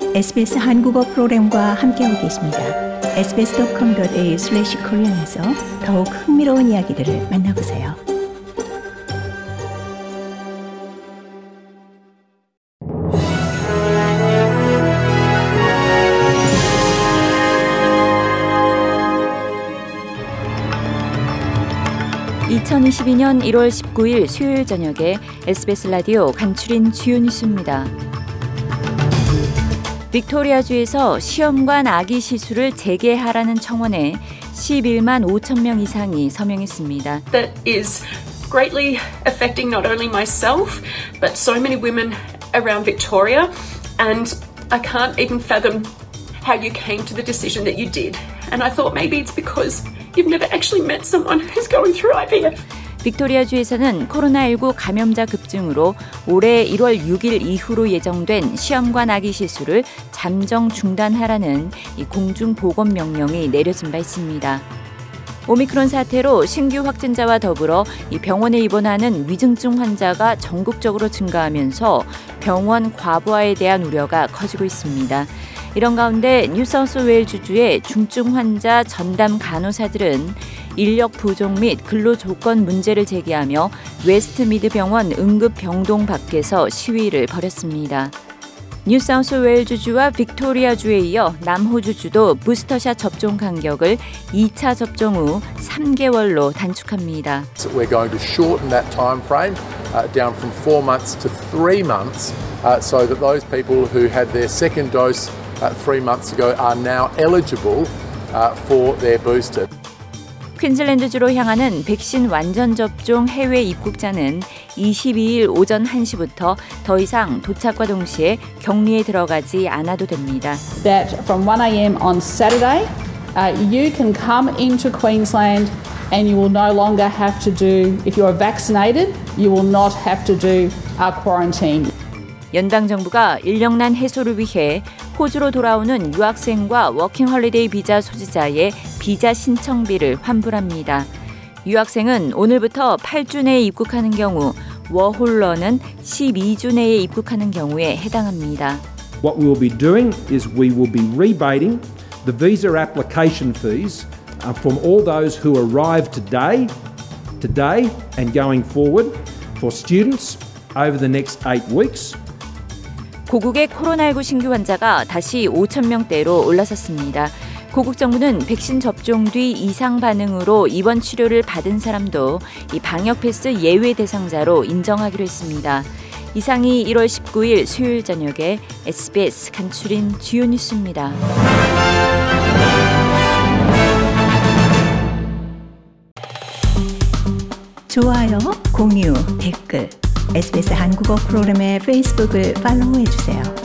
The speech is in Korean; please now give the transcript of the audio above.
SBS 한국어 프로그램과 함께하고 계십니다. sbs.com.au/korean에서 더욱 흥미로운 이야기들을 만나보세요. (2022년 1월 19일) 수요일 저녁에 SBS 라디오 간추린 주요 뉴스입니다. 빅토리아주에서 시험관 아기 시술을 재개하라는 청원에 11만 5천 명 이상이 서명했습니다. That is greatly affecting not only myself, but so many women around Victoria. And I can't even fathom how you came to the decision that you did. And I thought maybe it's because you've never actually met someone who's going through IVF. 빅토리아주에서는 코로나19 감염자 급증으로 올해 1월 6일 이후로 예정된 시험관 아기 시술을 잠정 중단하라는 이 공중보건 명령이 내려진 바 있습니다. 오미크론 사태로 신규 확진자와 더불어 이 병원에 입원하는 위중증 환자가 전국적으로 증가하면서 병원 과부하에 대한 우려가 커지고 있습니다. 이런 가운데 뉴사우스웨일즈주의 중증 환자 전담 간호사들은 인력 부족 및 근로 조건 문제를 제기하며 웨스트미드 병원 응급병동 밖에서 시위를 벌였습니다. 뉴사우스웨일즈주와 빅토리아주에 이어 남호주주도 부스터샷 접종 간격을 2차 접종 후 3개월로 단축합니다. We're going to shorten that time frame down from 4 months to 3 months so that those people who had their second dose 3 months ago are now eligible for their booster. 퀸즐랜드주로 향하는 백신 완전 접종 해외 입국자는 22일 오전 1시부터 더 이상 도착과 동시에 격리에 들어가지 않아도 됩니다. That from 1 a.m. on Saturday, you can come into Queensland and you will no longer have to do, if you are vaccinated, you will not have to do quarantine. 연방 정부가 인력난 해소를 위해 호주로 돌아오는 유학생과 워킹홀리데이 비자 소지자의 비자 신청비를 환불합니다. 유학생은 오늘부터 8주 내에 입국하는 경우, 워홀러는 12주 내에 입국하는 경우에 해당합니다. What we will be doing is we will be rebating the visa application fees from all those who arrive today and going forward for students over the next 8 weeks. 고국의 코로나19 신규 환자가 다시 5천 명대로 올라섰습니다. 고국 정부는 백신 접종 뒤 이상 반응으로 입원 치료를 받은 사람도 이 방역 패스 예외 대상자로 인정하기로 했습니다. 이상이 1월 19일 수요일 저녁에 SBS 간추린 주요 뉴스입니다. 좋아요, 공유, 댓글, SBS 한국어 프로그램의 페이스북을 팔로우해주세요.